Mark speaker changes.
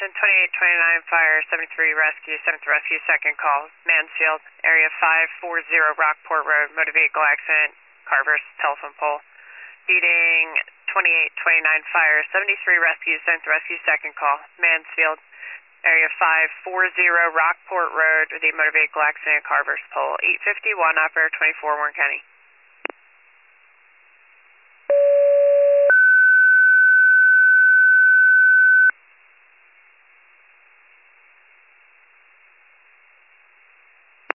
Speaker 1: Houston, 2829 Fire, 73 Rescue, 7th Rescue, second call, Mansfield, area 540 Rockport Road, motor vehicle accident, Carver's telephone pole. Beating 2829 Fire, 73 Rescue, 7th Rescue, second call, Mansfield, area 540 Rockport Road, with a motor vehicle accident, Carver's pole. 851, operator 24, Warren County.